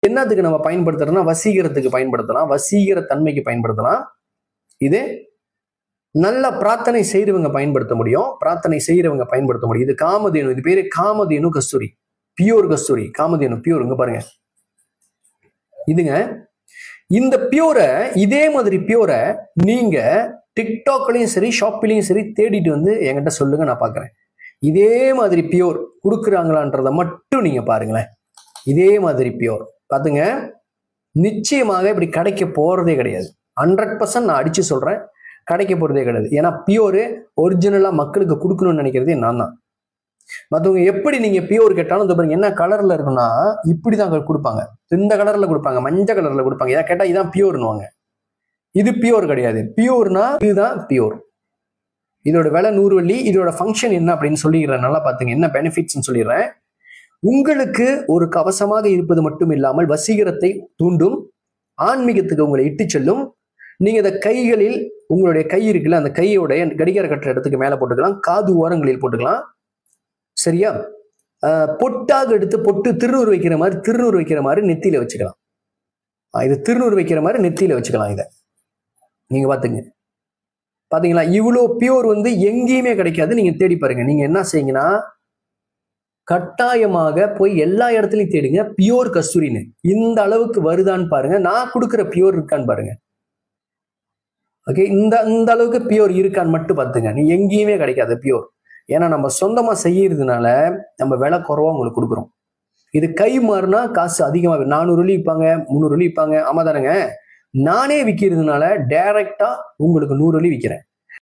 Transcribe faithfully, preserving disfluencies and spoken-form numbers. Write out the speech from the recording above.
என்னத்துக்கு நம்ம பயன்படுத்துறோம்னா வசீகரத்துக்கு பயன்படுத்தலாம், வசீகர தன்மைக்கு பயன்படுத்தலாம். இது நல்ல பிரார்த்தனை செய்யறவங்க பயன்படுத்த முடியும், பிரார்த்தனை செய்யறவங்க பயன்படுத்த முடியும். இது காமதேனு, இது பேரு காமதேனு கஸ்தூரி, பியூர் கஸ்தூரி, காமதேனு பியூர். இங்க பாருங்க இதுங்க. இந்த பியூரை, இதே மாதிரி பியூரை நீங்க டிக்டாக்லயும் சரி ஷாப்பிலையும் சரி தேடிட்டு வந்து என்கிட்ட சொல்லுங்க, நான் பாக்குறேன். இதே மாதிரி பியூர் கொடுக்குறாங்களான்றத மட்டும் நீங்க பாருங்களேன். இதே மாதிரி பியூர் பாத்துங்க, நிச்சயமாக இப்படி கிடைக்க போறதே கிடையாது. ஹண்ட்ரட் பர்சன்ட் நான் அடிச்சு சொல்றேன், கிடைக்க போறதே கிடையாது. ஏன்னா பியூரு ஒரிஜினலா மக்களுக்கு கொடுக்கணும்னு நினைக்கிறதே நான் தான். மற்றவங்க எப்படி நீங்க பியூர் கேட்டாலும் இந்த பாருங்க என்ன கலர்ல இருக்குன்னா இப்படிதான் கொடுப்பாங்க, இந்த கலர்ல கொடுப்பாங்க, மஞ்சள் கலர்ல கொடுப்பாங்க. இதை கேட்டா இதான் பியூர்னுவாங்க. இது பியூர் கிடையாது. பியூர்னா இதுதான் பியூர். இதோட விலை நூறு வள்ளி. இதோட ஃபங்க்ஷன் என்ன அப்படின்னு சொல்லிடுறேன், நல்லா பாத்துங்க, என்ன பெனிஃபிட்ஸ் சொல்லிடுறேன். உங்களுக்கு ஒரு கவசமாக இருப்பது மட்டும் இல்லாமல் வசீகரத்தை தூண்டும், ஆன்மீகத்துக்கு உங்களை இட்டு செல்லும். நீங்க இந்த கைகளில், உங்களுடைய கை இருக்குல்ல, அந்த கையோடைய கடிகார கட்டுற இடத்துக்கு மேல போட்டுக்கலாம், காது ஓரங்களில் போட்டுக்கலாம், சரியா? பொட்டாக எடுத்து பொட்டு திருநூறு வைக்கிற மாதிரி திருநூறு வைக்கிற மாதிரி நெத்தியில வச்சுக்கலாம். இது திருநூறு வைக்கிற மாதிரி நெத்தியில வச்சுக்கலாம். இதை நீங்க பாத்துங்க, பாத்தீங்களா? இவ்வளோ பியூர் வந்து எங்கேயுமே கிடைக்காது. நீங்க தேடி பாருங்க. நீங்க என்ன செய்யுங்கன்னா கட்டாயமாக போய் எல்லா இடத்துலையும் தேடுங்க பியூர் கஸ்தூரின்னு. இந்த அளவுக்கு வருதான்னு பாருங்க, நான் கொடுக்குற பியூர் இருக்கான்னு பாருங்க. ஓகே, இந்த இந்த அளவுக்கு பியூர் இருக்கான்னு மட்டும் பார்த்துங்க. நீ எங்கேயுமே கிடைக்காது பியூர். ஏன்னா நம்ம சொந்தமா செய்யறதுனால நம்ம விலை குறைவா உங்களுக்கு கொடுக்குறோம். இது கை மாறினா காசு அதிகமாக, நானூறு வழி விற்பாங்க, முந்நூறு வழி விற்பாங்க. ஆமா தானேங்க? நானே விற்கிறதுனால டைரக்டா உங்களுக்கு நூறு வழி விற்கிறேன்.